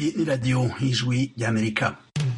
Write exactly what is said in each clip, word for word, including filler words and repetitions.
Iyi ni radiyo y'ijwi ry'Amerika.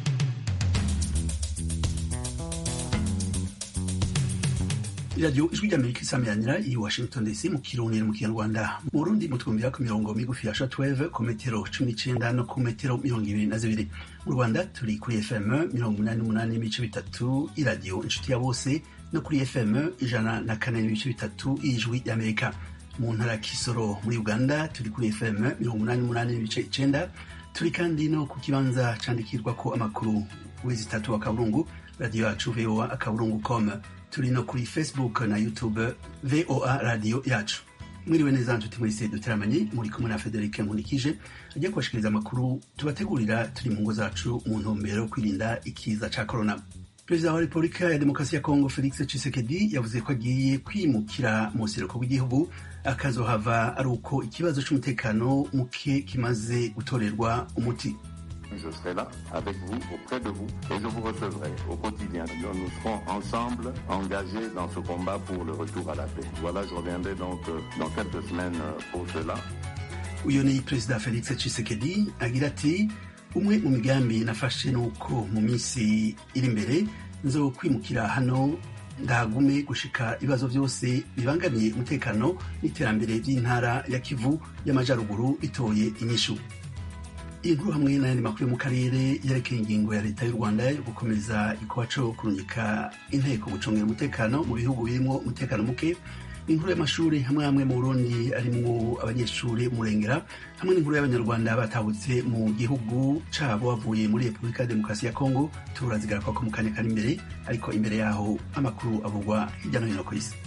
Iradiyo ijwi ry'Amerika isamiranira i Washington D C mu Kirundi mu Kinyarwanda. Mu Burundi mutwumvira ku mirongo migufi ya shortwave ku metero cumi n'icenda no ku metero mirongo ibiri na zibiri. Mu Rwanda turi kuri F M mirongo umunani n'umunani n'ibice bitatu iradiyo inshuti ya bose no kuri F M ijana na kane n'ibice bitatu y'ijwi ry'Amerika. Mu ntara ya Kisoro muri Uganda turi kuri F M mirongo umunani n'umunani n'ibice icenda. Turi kandi no ku kibanza candikirwa ko amakuru wezi tatu wa Kaburungu radio yacu V O A akaburungu com. Turi no kuri Facebook na YouTube V O A radio yacu. Mwiriwe neza nshuti mwese duteramanye muri kumwe na Frederic Nkunikije agiye kubashikiriza amakuru tubategurira turi mu ngo zacu mu ntumbero yo kwirinda ikiza ca corona. Perezida wa Repubulika ya Demokarasi ya Kongo Felix Tshisekedi yavuze ko agiye kwimukira mu buseruko bw'igihugu akazohava ari uko ikibazo c'umutekano muke kimaze gutorerwa umuti. Je serai là avec vous, auprès de vous, et je vous recevrai au quotidien. Nous serons ensemble engagés dans ce combat pour le retour à la paix. Voilà, je reviendrai donc euh, dans quelques semaines pour cela. Uyo ni Perezida Felix Tshisekedi agira ati umwe mu migambi nafashe nuko mu minsi iri imbere nzo kwimukira hano ndagume gushika ibibazo byose bibangamiye umutekano n'iterambere by'intara ya Kivu y'Amajaruguru itoye inyishu. Inkuru hamwe n'ayandi makuru mu karere yerekeye ingingo ya leta y'u Rwanda yo gukomeza igikorwa co kurungika inteko gucungira umutekano mu bihugu birimo umutekano muke, inkuru y'amashuri hamwe hamwe mu Burundi arimwo abanyeshuri murengera, hamwe n'inkuru y'abanyarwanda batahutse mu gihugu cabo bavuye muri Repubulika ya Demokarasi ya Kongo turazigaruka ko mu kanya kari imbere, ariko imbere yaho amakuru avugwa hirya no hino ku isi.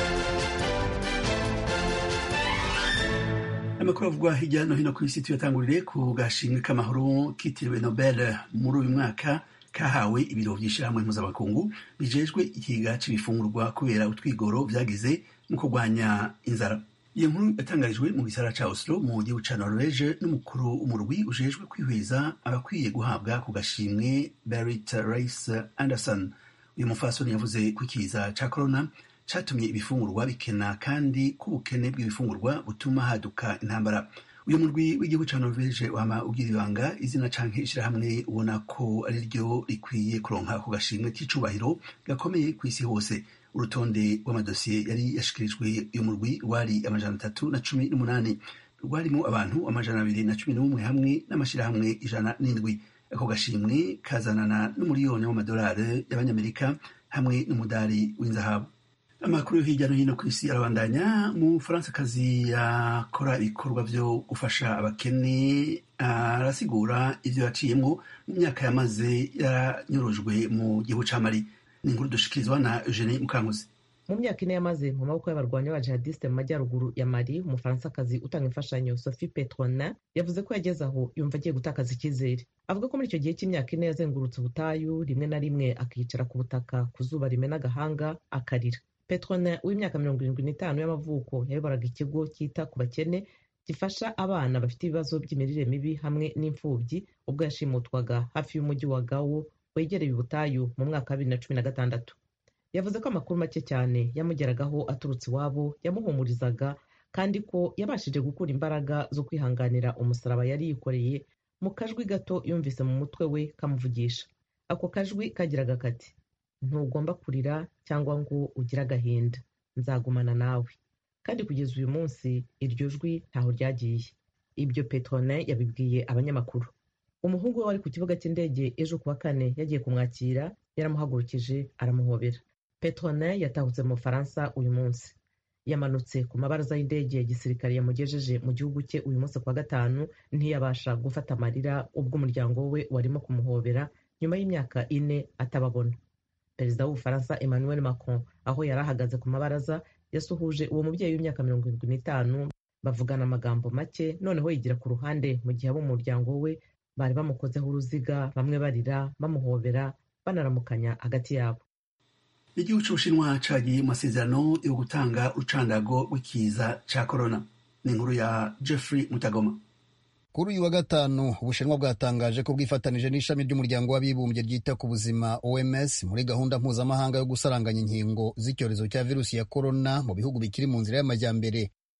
Amakuru avugwa hirya no hino ku isi tuyatangurire ku gashimwe k'amahoro kitiriwe Nobel muri uyu mwaka kahawe ibiro vy'ishirahamwe mpuzamakungu bijejwe ikiga c'ibifungurwa kubera utwigoro vyagize mu kurwanya inzara. Iyo nkuru yatangarijwe mu gisara ca Oslo mu gihugu ca Norvege n'umukuru umurwi ujejwe kwihweza abakwiye guhabwa ku gashimwe Berit Reiss Anderson. Uyu mufasoni yavuze ko ikiza ca corona catumye ibifungurwa bikena kandi ko ubukene bw'ibifungurwa butuma haduka intambara. Uyu murwi w'igihugu ca Norvege wama ugira ibanga izina canke ishirahamwe ubona ko ari ryo rikwiye kuronka ku gashimwe k'icubahiro gakomeye kw'isi hose. Urutonde rw'amadosiye yari yashikirijwe uyu murwi rwari amajana atatu na cumi n'umunani, rwarimo abantu amajana abiri na cumi n'umwe hamwe n'amashirahamwe ijana n'indwi. Ako gashimwe kazanana n'umuriyoni w'amadolari y'abanyamerika hamwe n'umudari w'inzahabu. Amakuru hirya no hino ku isi arabandanya. Mu Faransakazi yakora ibikorwa vyo gufasha abakene arasigura ivyo yaciyemwo mu myaka yamaze yaranyurujwe mu gihugu ca Mali. Ni inkuru dushikirizwa na Eugenie Mukankuzi. Mu myaka ine yamaze mu maboko y'abarwanyi b'abajihadiste mu majyaruguru ya Mali, umufaransakazi utanga imfashanyo Sophie Petronin yavuze ko yageze aho yumva agiye gutakaza icyizere. Avuga ko muri icyo gihe cy'imyaka ine yazengurutse ubutayu, rimwe na rimwe akicara ku butaka ku zuba rimena agahanga akarira. Petronin w'imyaka mirongo irindwi n'itanu y'amavuko yayoboraga ikigo cyita ku bakene gifasha abana bafite ibibazo by'imirire mibi hamwe n'imfubyi ubwo yashimutwaga hafi y'umujyi wa Gao wegereye ubutayu mu mwaka wa bibiri na cumi na gatandatu. Yavuze ko amakuru make cyane yamugeragaho aturutse iwabo yamuhumurizaga kandi ko yabashije gukura imbaraga zo kwihanganira umusaraba yari yikoreye mu kajwi gato yumvise mu mutwe we kamuvugisha. Ako kajwi kagiraga kati: ntugomba kurira cyangwa ngo ugire agahinda, nzagumana nawe. Kandi kugeza uyu munsi iryo jwi ntaho ryagiye. Ibyo Petronin yabibwiye abanyamakuru. Umuhungu we wari ku kibuga cy'indege ejo kuwa kane yagiye kumwakira, yaramuhagurukije aramuhobera. Petronin yatahutse mu Faransa uyu munsi. Yamanutse ku mabaraza y'indege ya gisirikare yamugejeje mu gihugu cye uyu munsi kuwa gatanu, ntiyabasha gufata amarira ubwo umuryango we warimo kumuhobera nyuma y'imyaka ine atababona. Perezida w'Ubufaransa Emmanuel Macron aho yari ahagaze ku mabaraza yasuhuje uwo mubyeyi w'imyaka mirongo irindwi n'itanu, bavugana amagambo make, noneho yigira ku ruhande mu gihe abo mu muryango we bari bamukozeho uruziga, bamwe barira bamuhobera banaramukanya hagati yabo. Igihugu c'Ubushinwa cagiye mu masezerano yo gutanga urucandago rw'ikiza ca corona. Ni inkuru ya Jeffrey Mutagoma. Kuri uyu wa gatanu Ubushinwa bwatangaje ko bwifatanije n'ishami ry'umuryango w'abibumbye ryita ku buzima O M S muri gahunda mpuzamahanga yo gusaranganya inkingo z'icyorezo cya virusi ya corona mu bihugu bikiri mu nzira y'amajyambere.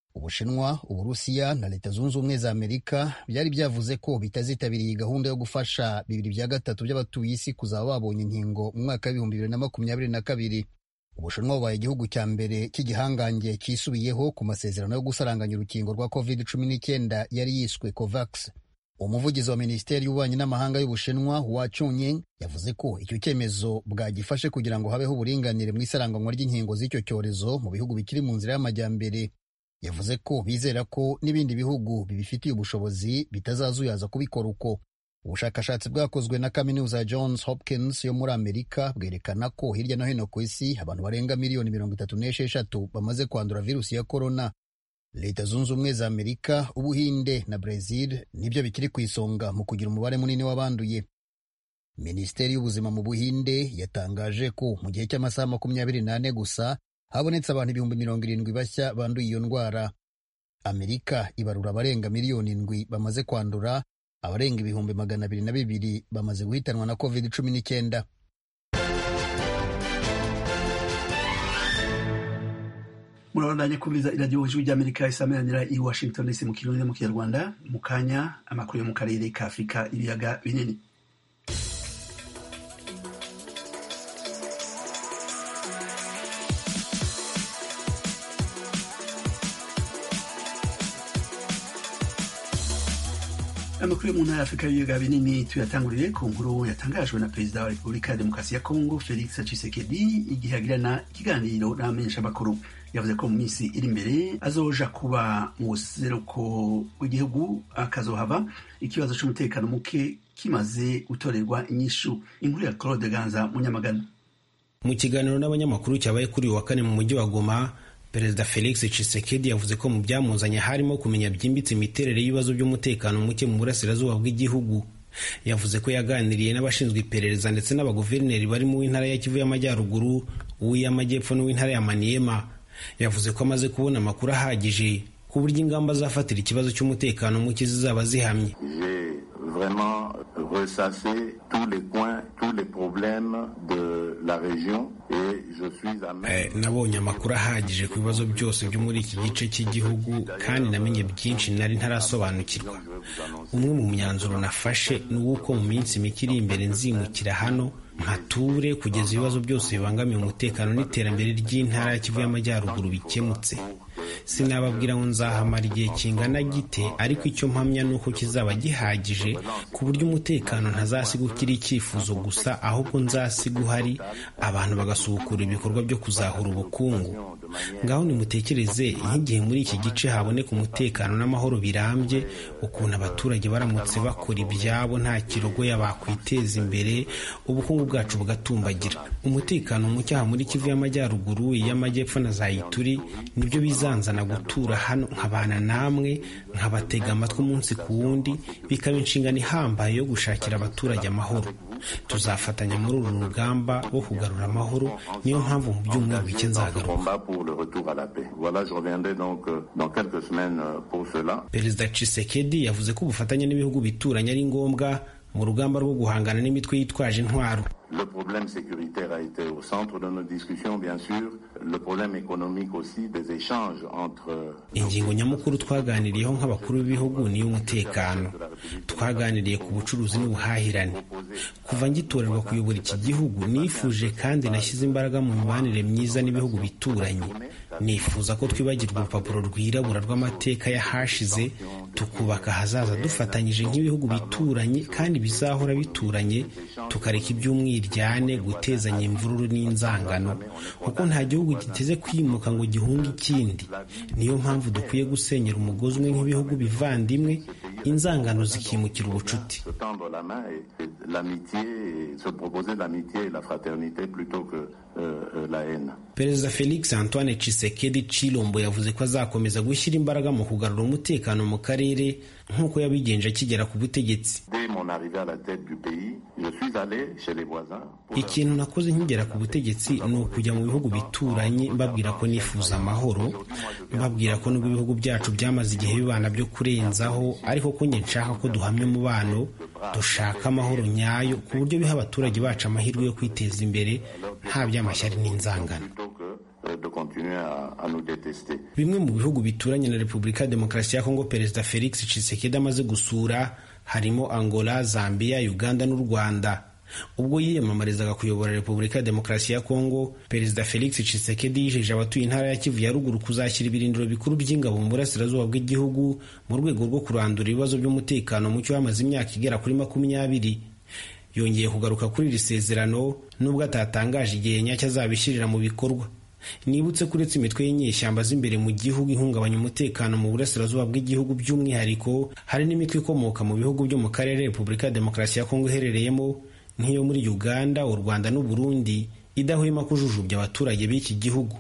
Ubushinwa, Uburusiya na Leta Zunze Ubumwe za Amerika byari byavuze ko bitazitabiriye gahunda yo gufasha bibiri bya gatatu by'abatuye isi kuzaba babonye inkingo mu mwaka w'ibihumbi bibiri na makumyabiri na kabiri. Ubushinwa bubaye igihugu cya mbere cy'igihangange cyisubiyeho ku masezerano yo gusaranganya urukingo rwa covid cumi n'icyenda yari yiswe COVAX. Umuvugizi wa Minisiteri y'Ububanyi n'Amahanga y'Ubushinwa, Hua Chunying, yavuze ko icyo cyemezo bwagifashe kugira ngo habeho uburinganire mu isaranganywa ry'inkingo z'icyo cyorezo mu bihugu bikiri mu nzira y'amajyambere. Yavuze ko bizera ko n'ibindi bihugu bibifitiye ubushobozi bitazazuyaza kubikora uko. Ubushakashatsi bwakozwe na kaminuza ya Johns Hopkins yo muri Amerika bwerekana ko hirya no hino ku isi abantu barenga miliyoni mirongo itatu n'esheshatu bamaze kwandura virusi ya korona. Leta Zunze Ubumwe za Amerika, Ubuhinde na Brazil nibyo bikiri ku isonga mu kugira umubare munini w'abanduye. Minisiteri y'Ubuzima mu Buhinde yatangaje ko mu gihe cy'amasaha makumyabiri n'ane gusa habonetse abantu ibihumbi mirongo irindwi bashya banduye iyo ndwara. Amerika ibarura abarenga miliyoni indwi bamaze kwandura, abarenga ibihumbi magana abiri na bibiri bamaze guhitanwa na covid cumi n'icyenda. Murabandanya kumviriza iradiyo ijwi ry'Amerika isameranira i Washington D C mu Kirundi no mu Kinyarwanda. Mu kanya amakuru yo mu karere ka Afurika ibiyaga binini. Amakuru yo mu ntara y'Afurika y'ibiyaga binini tuyatangurire ku nkuru yatangajwe na Perezida wa Repubulika ya Demokarasi ya Kongo Felix Tshisekedi igihe agirana ikiganiro n'abamenyeshamakuru. Yavuze ko mu minsi iri imbere azoja kuba mu buseruko bw'igihugu akazohava ikibazo cy'umutekano muke kimaze gutorerwa inyishu. Inkuru ya Claude Ganza Munyamagana. Mu kiganiro n'abanyamakuru cyabaye kuri uyu wa kane mu mujyi wa Goma, Perezida Felix Tshisekedi yavuze ko mu byamuzanye harimo kumenya byimbitse imiterere y'ibibazo by'umutekano muke mu burasirazuba bw'igihugu. Yavuze ko yaganiriye n'abashinzwe iperereza ndetse n'abaguverineri bari mu w'intara ya Kivu y'Amajyaruguru, uw'Amajyepfo n'uw'intara ya Maniema. Yavuze ko amaze kubona amakuru ahagije ku buryo ingamba zafatira ikibazo cy'umutekano muke zizaba zihamye. Vraiment ressasser tous les points, tous les problèmes de la région et je suis à même. Nabonye amakuru ahagije ku bibazo byose byo muri iki gice cy'igihugu kandi namenye byinshi nari ntarasobanukirwa. Umwe mu myanzuro nafashe ni uko mu minsi mike iri imbere nzimukira hano nkature kugeza ibibazo byose bibangamiye umutekano n'iterambere ry'intara ya Kivu y'Amajyaruguru bikemutse. Sinababwira ngo nzahamara igihe kingana gite, ariko icyo mpamya ni uko kizaba gihagije ku buryo umutekano ntazasiga ukiri icyifuzo gusa, ahubwo nzasiga uhari abantu bagasubukura ibikorwa byo kuzahura ubukungu. Ngaho nimutekereze nk'igihe muri iki gice haboneka umutekano n'amahoro birambye, ukuntu abaturage baramutse bakora ibyabo nta kirogoya bakwiteza imbere, ubukungu bwacu bugatumbagira. Umutekano muke aha muri Kivu y'Amajyaruguru, iy'Amajyepfo na za Ituri nibyo bizanzana gutura hano nkabana namwe, nkabatega amatwi umunsi ku wundi, bikaba inshingano ihambaye yo gushakira abaturage amahoro. Tuzafatanya muri uru rugamba rwo kugarura amahoro, niyo mpamvu mu byumweru bike nzagaruka. Perezida Tshisekedi yavuze ko ubufatanye n'ibihugu bituranye ari ngombwa mu rugamba rwo guhangana n'imitwe yitwaje intwaro. Le problème sécuritaire a été au centre de nos discussions, bien sûr. Le problème économique aussi, des échanges entre... Ingingo nyamukuru twaganiriyeho nk'abakuru b'ibihugu ni umutekano. Twaganiriye ku bucuruzi n'ubuhahirane. Kuva ngitorerwa kuyobora iki gihugu, nifuje kandi nashyize imbaraga mu mibanire myiza n'ibihugu bituranye. Nifuza ko twibagirwa urupapuro rwirabura rw'amateka yahashize, tukubaka ahazaza dufatanyije nk'ibihugu bituranye kandi bizahora bituranye, tukareka iby'umwiryane, gutezanya imvururu n'inzangano, kuko nta gihugu giteze kwimuka ngo gihunge ikindi. Niyo mpamvu dukwiye gusenyera umugozi umwe nk'ibihugu bivandimwe, inzangano zikimukira ubucuti. Perezida Felix Antoine Tshisekedi Tshilombo yavuze ko azakomeza gushyira imbaraga mu kugarura umutekano mu karere nk'uko yabigenje akigera ku butegetsi. Ikintu nakoze nkigera ku butegetsi ni ukujya mu bihugu bituranye mbabwira ko nifuza amahoro, mbabwira ko nubwo ibihugu byacu byamaze igihe bibana byo kurenzaho, ariko ko njye nshaka ko duhamya umubano, dushaka amahoro nyayo ku buryo biha abaturage bacu amahirwe yo kwiteza imbere nta by'amashyari n'inzangano. continuer à, à nous détester. Bimwe mu bihugu bituranye na Repubulika ya Demokarasi ya Kongo Perezida Felix Tshisekedi amaze gusura harimo Angola, Zambia, Uganda n'u Rwanda. Ubwo yiyamamarizaga kuyobora Repubulika ya Demokarasi ya Kongo, Perezida Felix Tshisekedi yijeje abatuye intara ya Kivu ya ruguru kuzashyira ibirindiro bikuru by'ingabo mu burasirazuba bw'igihugu mu rwego rwo kurandura ibibazo by'umutekano mucyo wamaze imyaka igera kuri makumyabiri. Yongeye kugaruka kuri iri sezerano nubwo atatangaje igihe nyacyo azabishyirira mu bikorwa. Nibutse kuretse imitwe y'inyeshyamba z'imbere mu gihugu ihungabanya umutekano mu burasirazuba bw'igihugu by'umwihariko, hari n'imitwe ikomoka mu bihugu byo mu karere Repubulika ya Demokarasi ya Kongo iherereyemo nk'iyo muri Uganda, u Rwanda n'u Burundi idahwema kujujubya abaturage b'iki gihugu.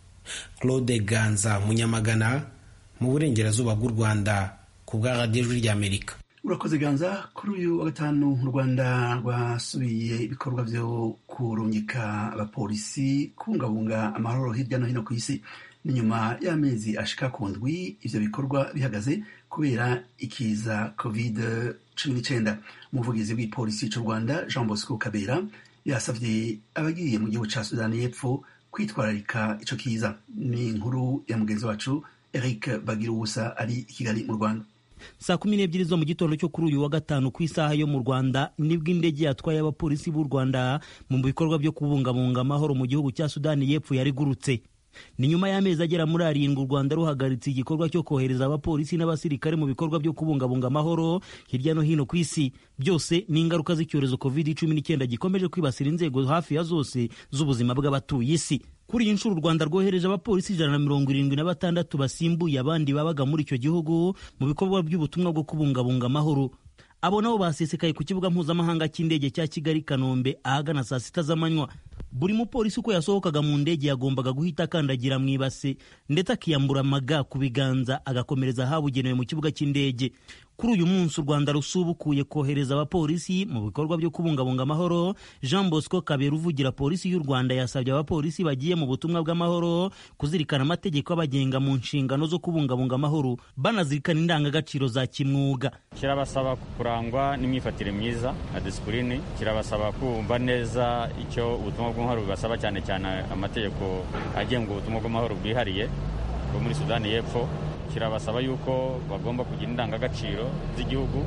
Claude Ganza, Munyamagana, mu burengerazuba bw'u Rwanda, ku bwa Radio Ijwi ry'Amerika. Urakoze Ganza. Kuri uyu wa gatanu u Rwanda rwasubiye ibikorwa byo kurungika abapolisi kubungabunga amahoro hirya no hino ku isi. Ni nyuma y'amezi ashika ku ndwi ivyo bikorwa bihagaze kubera ikiza covid cumi n'icyenda. Umuvugizi w'ipolisi cy'u Rwanda Jean Bosco Kabera yasavye abagiye mu gihugu ca Sudani y'Epfo kwitwararika ico kiza. Ni inkuru ya mugenzi wacu Eric Bagiruwusa ari i Kigali mu Rwanda. Saa kumi n'ebyiri zo mu gitondo cyo kuri uyu wa gatanu ku isaha yo mu Rwanda nibwo indege yatwaye abapolisi b'u Rwanda mu bikorwa byo kubungabunga amahoro mu gihugu cya Sudani y'Epfo yarigurutse. Ni nyuma y'amezi agera muri arindwi u Rwanda ruhagaritse igikorwa cyo kohereza abapolisi n'abasirikare mu bikorwa byo kubungabunga amahoro hirya no hino ku isi. Byose ni ingaruka z'icyorezo covid cumi n'icyenda gikomeje kwibasira inzego hafi ya zose z'ubuzima bw'abatuye isi. Kuri iyi nshuro u Rwanda rwohereje abapolisi ijana na mirongo irindwi na batandatu basimbuye abandi babaga muri icyo gihugu mu bikorwa by'ubutumwa bwo kubungabunga amahoro. Abo nabo basesekaye ku kibuga mpuzamahanga cy'indege cya Kigali Kanombe ahagana saa sita z'amanywa. Buri mupolisi uko yasohokaga mu ndege yagombaga guhita akandagira mu ibase ndetse akiyambura amaga ku biganza agakomereza ahabugenewe mu kibuga cy'indege. Kuri uyu munsi u Rwanda rusubukuye kohereza abapolisi mu bikorwa byo kubungabunga amahoro. Jean Bosco Kabera uvugira polisi y'u Rwanda yasabye abapolisi bagiye mu butumwa bw'amahoro kuzirikana amategeko abagenga mu nshingano zo kubungabunga amahoro, banazirikana indangagaciro za kimwuga. Kirabasaba kurangwa n'imyifatire myiza na disipurine, kirabasaba kumva neza icyo ubutumwa bw'amahoro bibasaba, cyane cyane amategeko agenga ubutumwa bw'amahoro bwihariye bwo muri Sudani y'Epfo. Kirabasaba yuko bagomba kugira indangagaciro z'igihugu,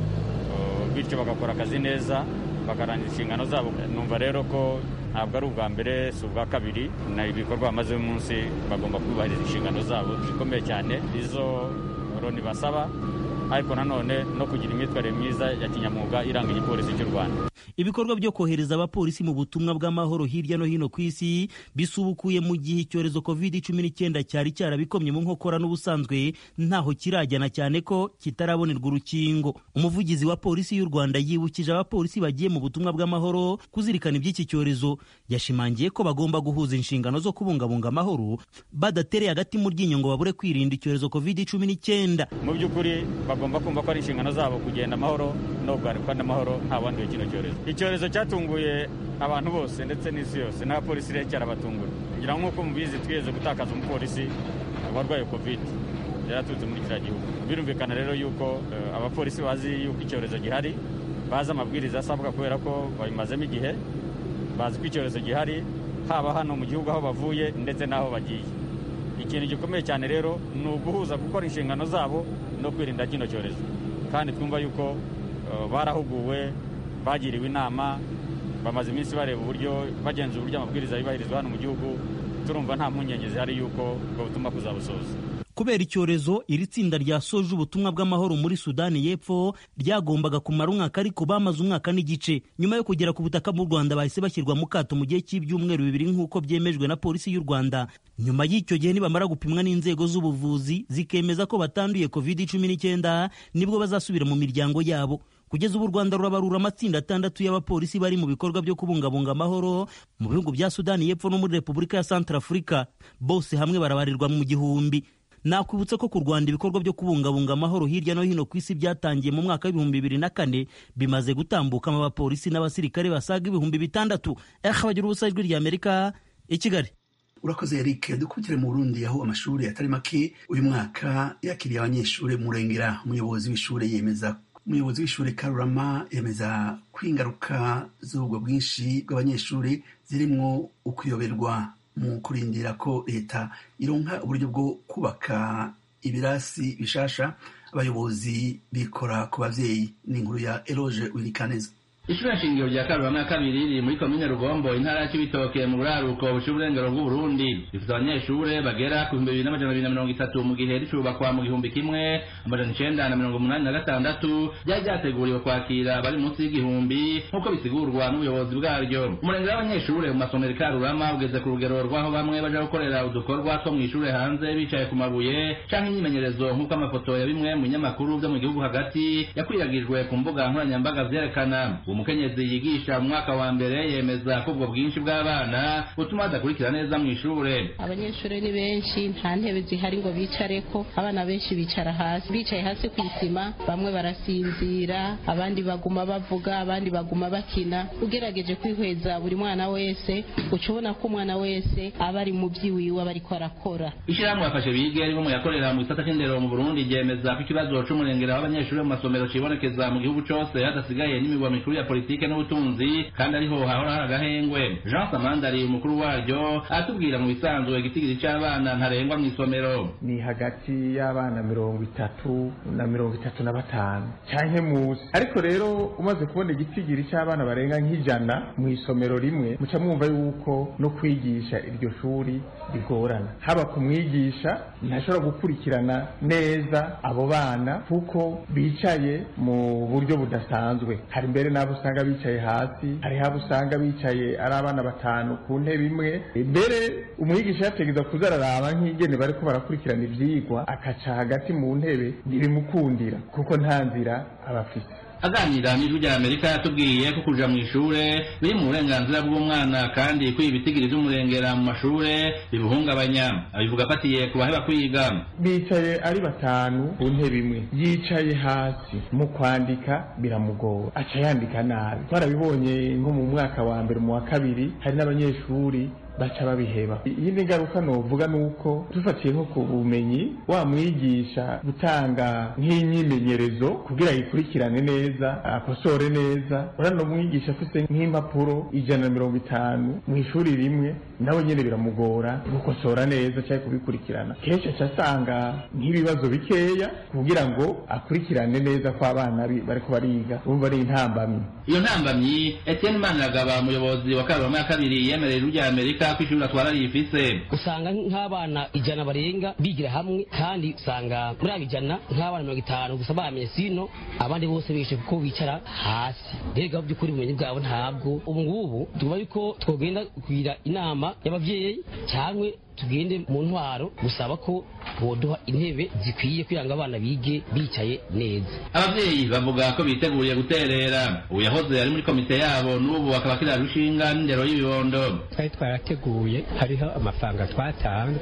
bityo bagakora akazi neza bakarangiza inshingano zabo. Numva rero ko ntabwo ari ubwa mbere si ubwa kabiri, na ibikorwa bamaze umunsi bagomba kubahiriza inshingano zabo zikomeye cyane izo Loni basaba, ariko nanone no kugira imyitwarire myiza ya kinyamwuga iranga igipolisi cy'u Rwanda. Ibikorwa byo kohereza abapolisi mu butumwa bw'amahoro hirya no hino ku isi bisubukuye mu gihe icyorezo covid cumi n'icyenda cyari cyarabikomye mu nkokora n'ubusanzwe ntaho kirajyana, cyane ko kitarabonerwa urukingo. Umuvugizi wa polisi y'u Rwanda yibukije abapolisi bagiye mu butumwa bw'amahoro kuzirikana iby'iki cyorezo. Yashimangiye ko bagomba guhuza inshingano zo kubungabunga amahoro badatereye hagati mu ryinyo ngo babure kwirinda icyorezo covid cumi n'icyenda. Mu by'ukuri bagomba kumva ko ari inshingano zabo kugenda amahoro no kugarukana n'amahoro nta bandi kino cyorezo. Icyorezo cyatunguye abantu bose ndetse n'isi yose, n'abapolisi rero cyarabatunguye. Ngira nk'uko mubizi twigeze gutakaza umupolisi warwaye covid yaraturutse muri kiriya gihugu. Birumvikana rero yuko uh, abapolisi bazi yuko icyorezo gihari, bazi amabwiriza asabwa kubera ko babimazemo igihe, bazi ko icyorezo gihari haba hano mu gihugu aho bavuye ndetse n'aho bagiye. Ikintu gikomeye cyane rero ni uguhuza gukora inshingano zabo no kwirinda kino cyorezo, kandi twumva yuko uh, barahuguwe, bagiriwe inama, bamaze iminsi bareba uburyo bagenzura uburyo amabwiriza yubahirizwa hano mu gihugu. Turumva nta mpungenge zihari yuko ubwo butumwa kuzabusoza. Kubera icyorezo iri tsinda ryasoje ubutumwa bw'amahoro muri Sudani y'Epfo ryagombaga kumara umwaka, ariko bamaze umwaka n'igice. Nyuma yo kugera ku butaka bw'u Rwanda bahise bashyirwa mu kato mu gihe cy'ibyumweru bibiri nk'uko byemejwe na polisi y'u Rwanda. Nyuma y'icyo gihe nibamara gupimwa n'inzego z'ubuvuzi zikemeza ko batanduye covid cumi n'icyenda nibwo bazasubira mu miryango yabo. Kugeza ubu u Rwanda rurabarura amatsinda atandatu y'abapolisi bari mu bikorwa byo kubungabunga amahoro mu bihugu bya Sudani y'Epfo no muri Repubulika ya Centrafrica. Bose hamwe barabarirwa mu gihumbi. Nakwibutsa ko ku Rwanda ibikorwa byo kubungabunga amahoro hirya no hino ku isi byatangiye mu mwaka w'ibihumbi bibiri na kane, bimaze gutambukamo abapolisi n'abasirikare basaga ibihumbi bitandatu. Bagira ubusa Ijwi ry'Amerika i Kigali. Urakoze Eric. Dukubitire mu Burundi aho amashuri atari make uyu mwaka yakiriye abanyeshuri murengera. Umuyobozi w'ishuri yemeza umuyobozi w'ishuri Karurama yemeza ko ingaruka z'ubwo bwinshi bw'abanyeshuri zirimo ukuyoberwa mu kurindira ko leta ironka uburyo bwo kubaka ibirasi bishasha abayobozi bikora ku bavyeyi. Ni inkuru ya Eloge Wilikaneza. Ishure shingiro rya Karurama kabiri riri muri komine Rugombo intara ya Cibitoke mu buraruko bush'uburengero bw'Uburundi rifite abanyeshure bagera ku bihumbi bibiri n'amajana abiri na mirongo itatu mu gihe ricubakwa mu gihumbi kimwe amajana icenda na mirongo umunani na gatandatu ryari ryateguriwe kwakira bari munsi y'igihumbi nk'uko bisigurwa n'ubuyobozi bwaryo. Umurenge w'abanyeshure mu masomero Karurama ugeze ku rugero rw'aho bamwe baja gukorera udukorwa two mw'ishure hanze bicaye ku mabuye canke imyimenyerezo nk'uko amafoto ya bimwe mu binyamakuru vyo mu gihugu hagati yakwiragijwe ku mbuga nkoranyambaga vyerekana. Umukenyezi yigisha mu mwaka wa mbere yemeza ko ubwo bwinshi bw'abana butuma badakurikira neza mu ishure. Abanyeshure ni benshi, nta ntebe zihari ngo bicareko, abana benshi bicara hasi, bicaye hasi ku isima, bamwe barasinzira, abandi baguma bavuga, abandi baguma bakina. Ugerageje kwihweza buri mwana wese uca ubona ko umwana wese aba ari mu vyiwiwe aba ariko arakora. Ishirahamwe Bafashe Bige ari mu yakorera mu gisata c'indero mu Burundi ryemeza ko ikibazo c'umurengera w'abanyeshure mu masomero cibonekeza mu gihugu cose hadasigaye n'imigwa mikuru ya politike n'ubutunzi kandi ariho hahora hari agahengwe. Jean Samandari umukuru waryo atubwira mu bisanzwe igitigiri c'abana ntarengwa mw'isomero ni hagati y'abana mirongo itatu na mirongo itatu na batanu canke musi, ariko rero umaze kubona igitigiri c'abana barenga nk'ijana mw'isomero rimwe muca mwumva yuko no kwigisha iryo shuri bigorana. Haba kumwigisha ntashobora gukurikirana neza abo bana kuko bicaye mu buryo budasanzwe. Hari mbere n'abo usanga bicaye hasi, hari habo usanga bicaye ari abana batanu ku ntebe imwe. Mbere umwigisha yategeza kuzararaba nk'igene bariko barakurikirana ivyigwa akaca hagati mu ntebe ntibimukundira kuko nta nzira abafite. Aganira n'ijwi rya Amerika yatubwiye ko kuja mu ishure biri mu burenganzira bw'umwana kandi kwiba ibitigiri vy'umurengera mu mashure bibuhungabanya. Abivuga afatiye ku baheba kwiga. Bicaye ari batanu ku ntebe imwe, yicaye hasi mu kwandika biramugora, aca yandika nabi. Twarabibonye nko mu mwaka wa mbere mu wa kabiri hari n'abanyeshuri baca babiheba. Iyindi ngaruka novuga nuko dufatiye nko ku bumenyi wa mwigisha gutanga nk'imyimenyerezo kugira yikurikirane neza akosore neza, urano mwigisha afise nk'impapuro ijana na mirongo itanu mu ishuri rimwe nawe nyene biramugora gukosora neza cyangwa kubikurikirana. Kenshi acasanga nk'ibibazo bikeya kugira ngo akurikirane neza ko abana bariko bariga, urumva ari intambamyi. Iyo ntambamyi Etienne Maniragaba umuyobozi wa Karurama ya kabiri yemereye ijwi rya Amerika kwishuri atwara rifise. Usanga nk'abana ijana barenga bigira hamwe kandi usanga muri abijana nk'abana mirongo itanu gusa bamenye sino abandi bose bishe kuko bicara hasi. Rega by'ukuri ubumenyi bwabo ntabwo. Ubu ngubu tuba yuko twogenda kugira inama y'abavyeyi cyangwa tugende mu ntwaro gusaba ko boduha intebe zikwiye kugira ngo abana bige bicaye neza. Abavyeyi bavuga ko biteguriye guterera. Ubu yahoze ari muri komite yabo n'ubu akaba kira rushinga n'indero y'ibibondo. Twari twarateguye, hariho amafaranga twatanga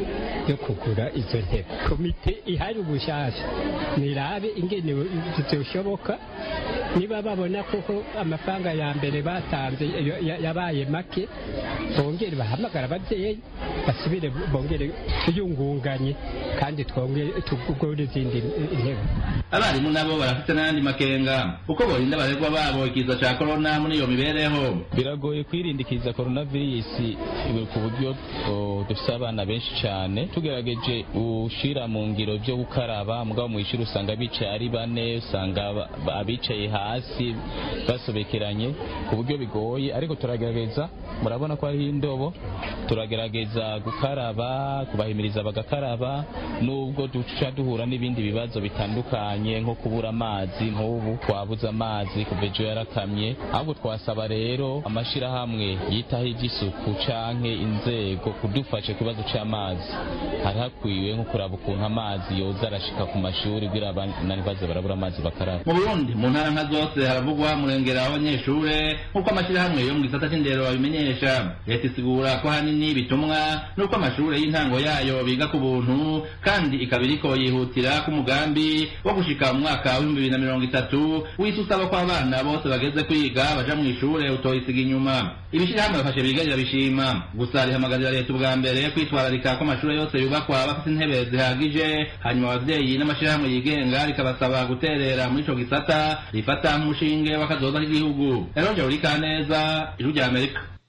yo kugura izo ntebe. Komite ihari ubushasha nirabe ingene bizoshoboka, niba babona koko amafaranga ya mbere batanze yabaye make bongere bahamagara abavyeyi basubire bongere tuyungunganye kandi twongere tugure izindi ntebe. Abarimu nabo barafite n'andi makenga uko borinda abaregwa babo ikiza ca corona muri iyo mibereho. Biragoye kwirindikiza coronavirus ku buryo dufise abana benshi cyane. Tugerageje ushira mu ngiro byo gukaraba mugabo mu ishuri usanga bicaye ari bane, usanga abicaye hasi basobekeranye ku buryo bigoye, ariko turagerageza. Murabona ko ari indobo, turagerageza gukaraba, kubahimiriza bagakaraba, nubwo duca duhura n'ibindi bibazo bitandukanye nko kubura amazi. Nk'ubu twabuze amazi kuva ejo yarakamye, ahubwo twasaba rero amashirahamwe yitaho iby'isuku canke inzego kudufasha ku kibazo c'amazi. Hari hakwiwe nko kuraba ukuntu amazi yoza arashika ku mashuri kugira abana baze barabura amazi bakaraba. Mu Burundi mu ntara nka zose haravugwa murengera w'abanyeshure nk'uko amashirahamwe yo mu gisata c'indero babimenyesha. Leta isigura ko hanini bitumwa nuko amashure y'intango yayo biga ku buntu kandi ikabiriko yihutira ku mugambi wo gushika mu mwaka wa bibiri na mirongo itatu w'isi usaba ko abana bose bageze kwiga baja mu ishure utoyisiga inyuma. Ibishirahamwe Bafashe Bige bishima gusa rihamagarira leta ubwa mbere kwitwararika ko amashure yose yubakwa bafite intebe zihagije, hanyuma abavyeyi n'amashirahamwe yigenga rikabasaba guterera muri ico gisata rifata nk'umushinge w'akazoza k'igihugu. Eroje Urikaneza, Ijwi rya Amerika.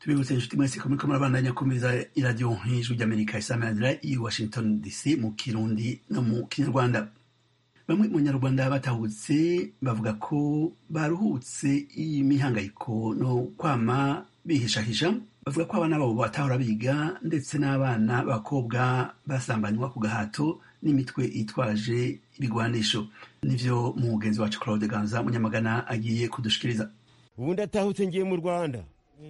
tubibutse inshuti mwese ko muriko murabandanya kumviriza iradiyo nk'ijwi ry'Amerika isamanira i Washington D C mu Kirundi no mu Kinyarwanda. Bamwe mu Nyarwanda batahutse bavuga ko baruhutse imihangayiko no kwama bihishahisha, bavuga ko abana babo batahora biga ndetse n'abana b'abakobwa basambanywa ku gahato n'imitwe itwaje ibigwanisho. Nivyo mugenzi wacu Claude Ganza Munyamagana agiye kudushikiriza. Ubu ndatahutse ngiye mu Rwanda.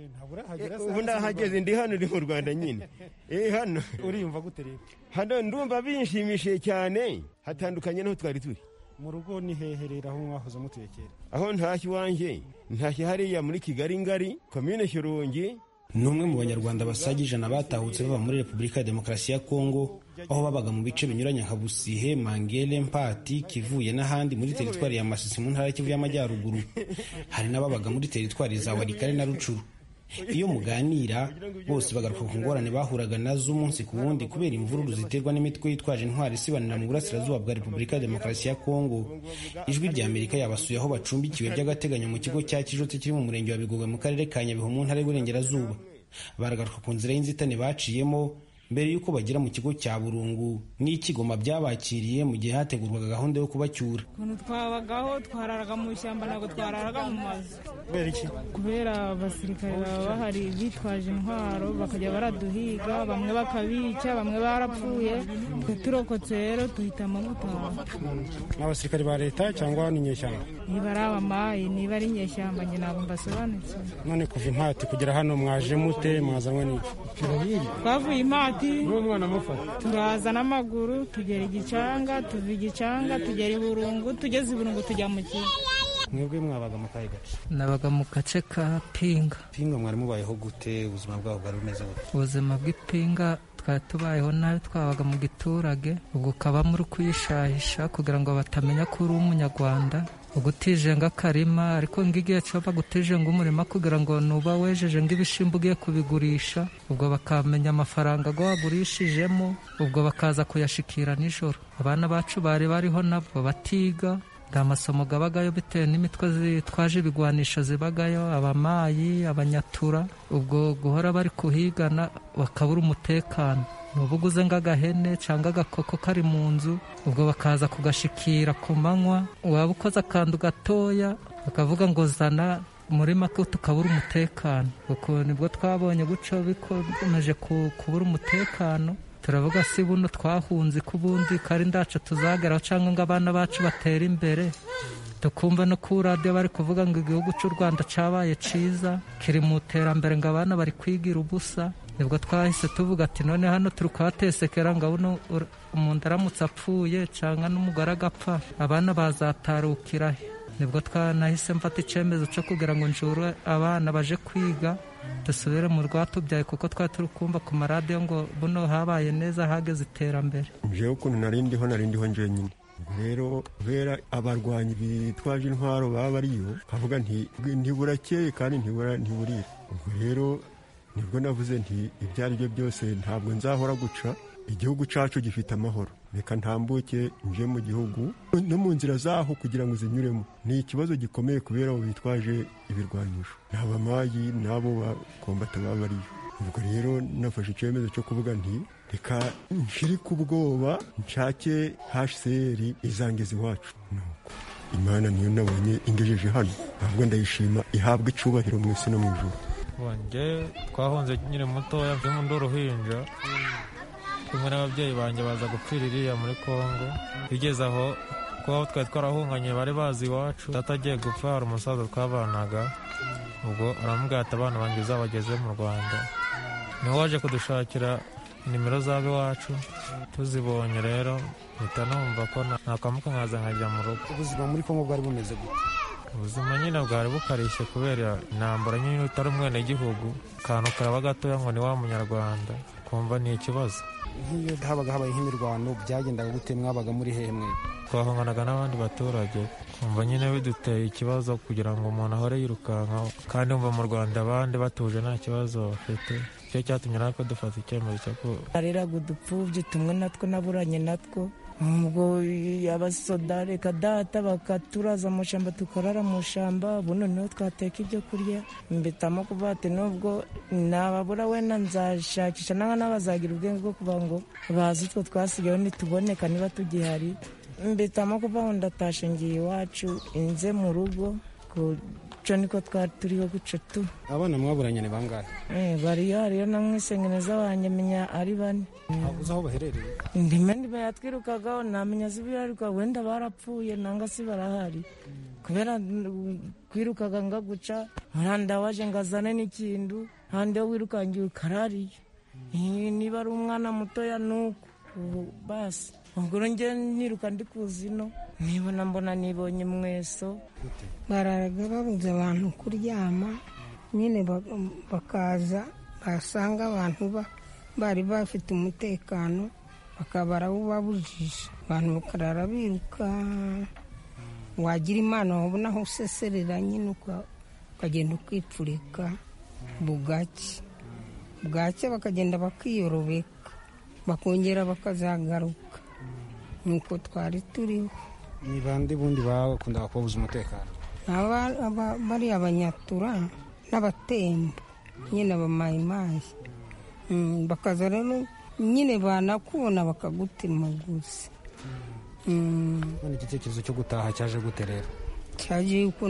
Ubu ndahageze ndi hano ndi mu Rwanda nyine. Eh hano uriyumva gute rero? Hano ndumva binshimishije cyane, hatandukanye naho twari turi. Mu rugo ni heherera aho mwahoze mutekera. Aho ntashye wanje, ntashye hariya muri Kigali ngari, commune Shyorongi. Ni umwe mu banyarwanda basaga ijana batahutse baba muri Repubulika ya Demokarasi ya Kongo, aho babaga mu bice binyuranye nka Busihe, Mangele, Mpati, Kivuye n'ahandi muri teritwari ya Masisi mu ntara y'Kivu y'Amajyaruguru. Hari n'ababaga muri teritwari za Walikale na Rucuru. Iyo muganira bose bagaruka ku ngorane bahuraga nazo umunsi ku wundi kubera imvururu ziterwa n'imitwe yitwaje intwari isibanira mu burasirazuba bwa Repubulika ya Demokarasi ya Kongo. Ijwi rya Amerika yabasuye aho bacumbikiwe by'agateganyo mu kigo cya Kijotse kiri mu murenge wa Bigogwe mu karere ka Nyabihu mu ntara y'Iburengerazuba. Baragaruka ku nzira y'inzitane baciyemo mbere y'uko bagera mu kigo cya Burungu n'Ikigoma byabakiriye mu gihe hategurwaga gahunda yo kubacyura. Ukuntu twabagaho twararaga mu ishyamba ntabwo twararaga mu mazu. Kubera iki? Kubera abasirikare baba bahari bitwaje intwaro bakajya baraduhiga, bamwe bakabica, bamwe barapfuye, twe turokotse rero duhitamo gutaha. Abasirikare ba leta cyangwa ni nyeshyamba? Niba ari abamayi, niba ari nyeshyamba njye ntabwo mbasobanutse. None kuva Impati kugera hano mwaje mute, mwazanywe n'iki? Twavuye Impati n'umwana mufata turaza n'amaguru tugera Igicanga, tuva Igicanga tugera i Burungu, tugeze i Burungu tujya mu kigo. Mwebwe mwabaga mu kahe gace? Nabaga mu gace ka Pinga. Pinga mwari mubayeho gute? Ubuzima bwabo bwari bumeze gute? Ubuzima bw'Ipinga twari tubayeho nabi, twabaga mu giturage, ubwo ukaba muri kuyishahisha kugira ngo batamenya ko uri umunyarwanda, ugutije ng'akarima, ariko ng'igihe cyo bagutije ng'umurima kugira ngo nuba wejeje ng'ibishimbo ugiye kubigurisha, ubwo bakamenya amafaranga go wagurishijemo, ubwo bakaza kuyashikira nijoro. Abana bacu bari bariho nabwo batiga, nta masomo gabagayo bitewe n'imitwe zitwaje ibigwanisho zibagayo, abamayi, abanyatura, ubwo guhora bari kuhigana bakabura umutekano. Nubuguze ng'agahene cyangwa agakoko kari mu nzu, ubwo bakaza kugashikira ku manywa, waba ukoze akantu gatoya bakavuga ngo zana, muri make tukabura umutekano. Kuko nibwo twabonye guco bikomeje kubura umutekano, turavuga si buno twahunze kubundi kari ndacu tuzageraho cyangwa ngo abana bacu batera imbere. Tukumva no ku radio bari kuvuga ngo igihugu cy'u Rwanda cabaye ciza, kiri mu terambere ngo abana bari kwigira ubusa. Nibwo twahise tuvuga ati none hano turi kuhatesekera ngo uno umuntu aramutse apfuye cyangwa n'umugore agapfa, abana bazatarukira he? Nibwo twanahise mfata icyemezo cyo kugira ngo njure abana baje kwiga, dusubire mu rwatubyaye, kuko twari turi kumva ku maradiyo ngo buno habaye neza, hageze iterambere. Jewe ukuntu narindiho narindiho nje nyine, rero kubera abarwanyi bitwaje intwaro baba bariyo, kavuga nti ntiburakeye kandi ntibura ntiburira. Ubwo rero nibwo navuze nti ibyo ari byo byose ntabwo nzahora guca, igihugu cyacu gifite amahoro, reka ntambuke nje mu gihugu no mu nzira zaho kugira ngo zinyuremo. Ni ikibazo gikomeye kubera abo bitwaje ibirwanyisho, n'abamayi n'abo bakombata baba bariyo. Ubwo rero nafashe icyemezo cyo kuvuga nti reka nshirike ubwoba, nshake H C R izangeze iwacu. Nuko Imana niyo nabonye ingejeje hano, ahubwo ndayishima, ihabwa icubahiro mu isi no mu ijuru. Wanjye twahunze nyine mutoya mvuye mu ruhinja, kumwe n'ababyeyi banjye baza gupfira iriya muri Kongo. Bigeze aho kuba twari twarahunganye bari bazi iwacu, data agiye gupfa hari umusaza twabanaga, ubwo aramubwira ati abana banjye uzabageze mu Rwanda. Niwe waje kudushakira nimero z'abo iwacu, tuzibonye rero mpita numva ko nakamuka nkaza nkajya mu rugo. Ubuzima muri Kongo bwari bumeze gute? Ubuzima nyine bwari bukarishye kubera intambara, nyine utari umwenegihugu, akantu karaba gatoya ngo ni wa munyarwanda, kumva ni ikibazo. Nk'iyo habaga habaye nk'imirwano byagendaga gute? Mwabaga muri hehe mwe? Twahunganaga n'abandi baturage, kumva nyine biduteye ikibazo kugira ngo umuntu ahore yirukanka, kandi umva mu Rwanda abandi batuje nta kibazo bafite. Cyo cyatumye natwe dufata icyemezo cyo ko areraga udupfubyi tumwe natwo naburanye natwo, ubwo abasoda reka data bakaturaza mu shamba tukarara mu shamba buno niho twateka ibyo kurya mbitamo kuvuga ati nubwo nababura wenda nzashakisha nanga n'abazagira ubwenge bwo kuvuga ngo bazi utwo twasigayeho nituboneka niba tugihari mbitamo kuvuga ngo ndatashe ngiye iwacu inze mu rugo co niko twari turiho guca tu. Abana mwaburanye ni bangahe? Eh bari hariyo namwisengeneza wanjye menya ari bane. Abuze aho baherereye? Ndimendi bayatwirukagaho namenya zibiraruka wenda barapfuye nanga si barahari. Kubera kwirukaga nga guca muranda waje ngazane n'ikindu hande wirukangiye karari. Niba ari umwana mutoya nuko basi. Ubwo nge niruka ndi kuzino nibona mbona nibonye mweso bararaga babuze abantu kuryama nyine bakaza basanga abantu bari bafite umutekano bakabara babujije abantu bakarara biruka wagira imana wabona aho useserera nyine ukagenda ukipfurika bugake bwake bakagenda bakiyorobeka bakongera bakazagaruka nuko twari turiho. Ni bande bundi bakunda kubuza umutekano? Aba bari abanyatura n'abatembo nyine abamayimayi bakaza rero nyine banakubona bakagutema gusa. None igitekerezo cyo gutaha cyaje gute rero? Cyaje yuko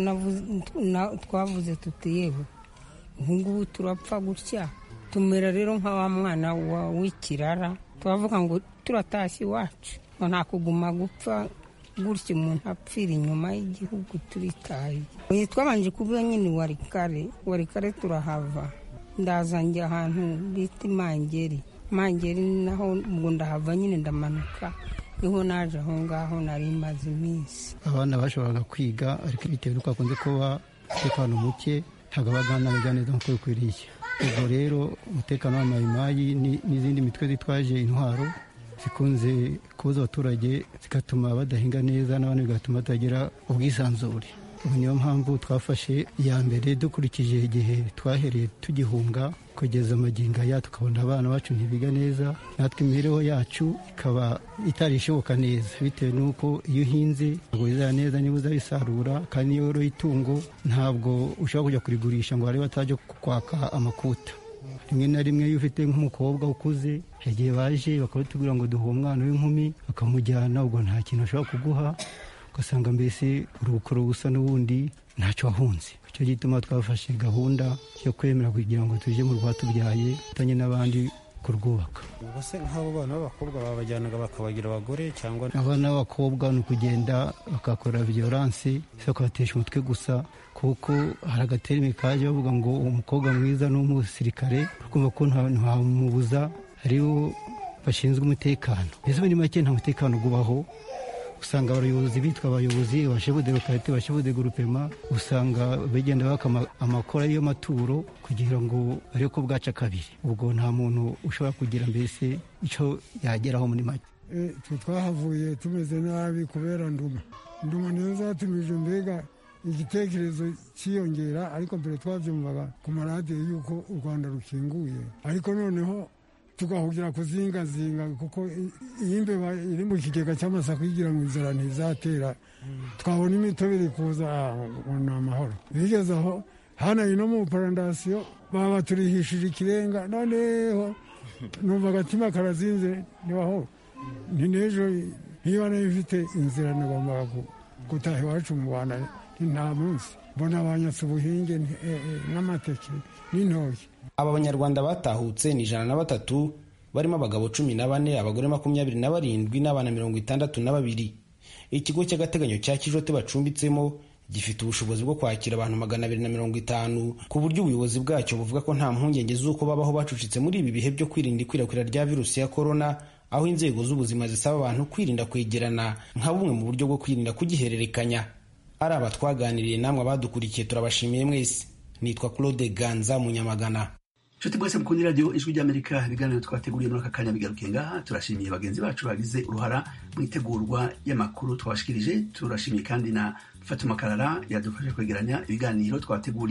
twavuze tutiyeho ubu ngubu turapfa gutya tumera rero nka wa mwana w'ikirara twavuga ngo turatashye iwacu nta kuguma gupfa gutya umuntu apfira inyuma y'igihugu turitaye. Twabanje kuvuga nyine wari kare wari kare turahava ndazanjye ahantu bita Imangeri Imangeri naho ubwo ndahava nyine ndamanuka niho naje aho ngaho nari maze iminsi. Abana bashoboraga kwiga ariko bitewe n'uko akunze kuba umutekano muke ntabwo baganira neza nk'uko bikwiriye. Ubwo rero umutekano w'amayimayi n'izindi mitwe zitwaje intwaro zikunze kubuza abaturage zigatuma badahinga neza n'abandi bigatuma batagira ubwisanzure. Ubu niyo mpamvu twafashe iya mbere dukurikije igihe twahereye tugihunga kugeza amagingo aya tukabona abana bacu ntibiga neza natwe imibereho yacu ikaba itarishoboka neza bitewe n'uko iyo uhinze ntabwo bizera neza niba uzabisarura kandi iyo woroye itungo ntabwo ushobora kujya kurigurisha ngo barebe batajya kwaka amakuta. Rimwe na rimwe iyo ufite nk'umukobwa ukuze igihe baje bakabitubwira ngo duhe umwana w'inkumi bakamujyana ubwo nta kintu ashobora kuguha ugasanga mbese urukoro gusa n'ubundi ntacyo wahunze. Icyo gituma twafashe gahunda yo kwemera kugira ngo tujye mu rwatubyaye tutanye n'abandi kurwubaka. Bose nk'abo bana b'abakobwa babajyanaga bakabagira abagore cyangwa abana b'abakobwa ni ukugenda bakakora violence bakabatesha umutwe gusa kuko hari agaterime kaje bavuga ngo umukobwa mwiza n'umusirikare kumva ko ntamubuza hariho bashinzwe umutekano. Mbese muri make nta mutekano gubaho usanga abayobozi bitwa abayobozi bashebude lokalité bashebude groupement usanga bagenda baka amakora y'iyo maturo kugira ngo ariko bwaca kabiri. Ubwo nta muntu ushobora kugira mbese icyo yageraho muri make. Eh twahavuye tumeze nabi kubera nduma nduma nizo zatumije mbega igitekerezo cyiyongera ariko mbere twabyumvaga ku maradiyo yuko u Rwanda rukinguye ariko noneho tugahugira kuzingazinga kuko iyi mbeba iri mu kigega cy'amasaka kugira ngo inzara ntizatera twabona imitobe iri kuza ni amahoro. Bigeze aho hano ino mu parandasiyo baba turihishije ikirenga noneho numva agatima karazinze nibaho ni n'ejo niba nayo ifite inzira nagombaga gutaha iwacu mu Rwanda nta munsi mbona abanyatsi ubuhinge n'amateke n'intoki. Aba banyarwanda batahutse ni ijana na batatu barimo abagabo cumi na bane abagore makumyabiri na barindwi n'abana mirongo itandatu na babiri. Ikigo cy'agateganyo cya Kijote bacumbitsemo gifite ubushobozi bwo kwakira abantu magana abiri na mirongo itanu ku buryo ubuyobozi bwacyo buvuga ko nta mpungenge z'uko babaho bacucitse muri ibi bihe byo kwirinda ikwirakwira rya virusi ya korona, aho inzego z'ubuzima zisaba abantu kwirinda kwegerana nka bumwe mu buryo bwo kwirinda kugihererekanya. Ari aba twaganiriye namwe abadukurikiye turabashimiye mwese. Nitwa Claude Ganza Munyamagana. Nshuti mwese mukunda radio Ijwi ry'Amerika ibiganiro twateguriye muri aka kanya bigaruke ngaha. Turashimiye bagenzi bacu bagize uruhara mu itegurwa y'amakuru twashikirije. Turashimiye kandi na Fatuma Karara yadufashe kwegeranya ibiganiro twateguriye.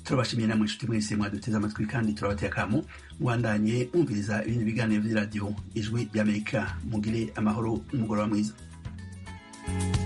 turabashimiye namwe inshuti mwese mwaduteze amatwi kandi turabateye akamo mwandanye mwumviriza ibindi biganiro by'iradiyo ijwi ry'Amerika. Mugire amahoro n'umugoroba mwiza.